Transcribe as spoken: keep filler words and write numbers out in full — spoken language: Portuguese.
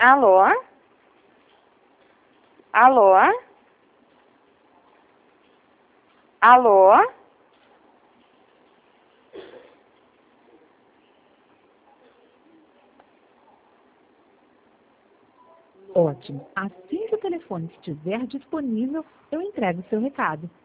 Alô? Alô? Alô? Ótimo. Assim que o telefone estiver disponível, eu entrego o seu recado.